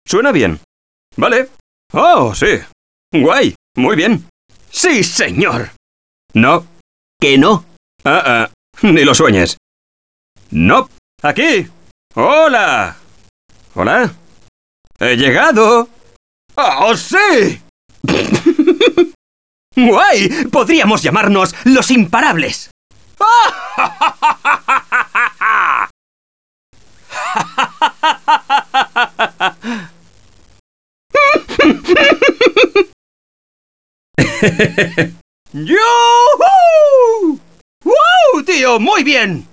Suena bien. Vale. Oh, sí. Guay. Muy bien. ¡Sí, señor! No. ¿Que no? Ni lo sueñes. No. Aquí. ¡Hola! ¿Hola? ¡He llegado! ¡Oh, sí! ¡Guay! Podríamos llamarnos los imparables. ¡Yuhu! ¡Wow, tío! ¡Muy bien!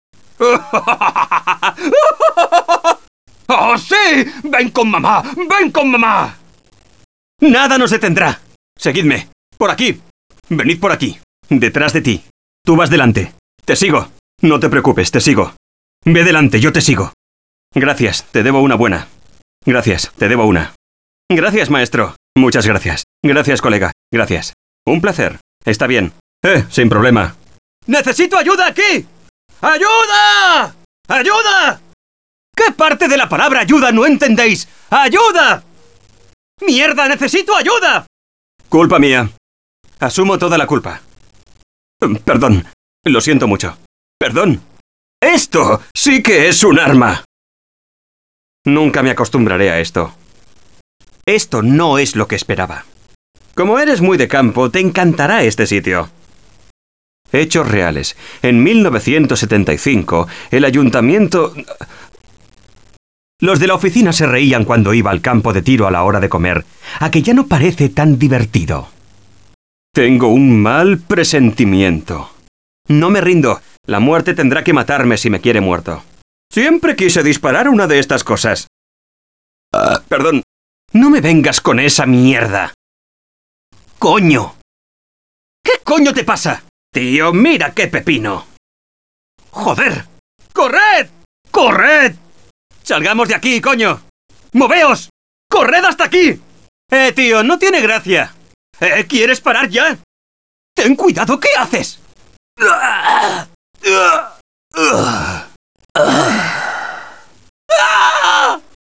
¡Oh, sí! ¡Ven con mamá! ¡Ven con mamá! Nada nos detendrá. Seguidme. Por aquí. Venid por aquí. Detrás de ti. Tú vas delante. Te sigo. No te preocupes, te sigo. Ve delante, yo te sigo. Gracias, te debo una buena. Gracias, te debo una. Gracias, maestro. Muchas gracias. Gracias, colega. Gracias. Un placer. Está bien. Sin problema. ¡Necesito ayuda aquí! ¡Ayuda! ¡Ayuda! ¿Qué parte de la palabra ayuda no entendéis? ¡Ayuda! ¡Mierda, necesito ayuda! Culpa mía. Asumo toda la culpa. Perdón. Lo siento mucho. Perdón. ¡Esto sí que es un arma! Nunca me acostumbraré a esto. Esto no es lo que esperaba. Como eres muy de campo, te encantará este sitio. Hechos reales. En 1975, el ayuntamiento... Los de la oficina se reían cuando iba al campo de tiro a la hora de comer, a que ya no parece tan divertido. Tengo un mal presentimiento. No me rindo. La muerte tendrá que matarme si me quiere muerto. Siempre quise disparar una de estas cosas. Perdón. No me vengas con esa mierda. ¡Coño! ¿Qué coño te pasa? Tío, mira qué pepino. ¡Joder! ¡Corred! ¡Corred! ¡Salgamos de aquí, coño! ¡Moveos! ¡Corred hasta aquí! Tío, no tiene gracia. ¿Quieres parar ya? ¡Ten cuidado! ¿Qué haces?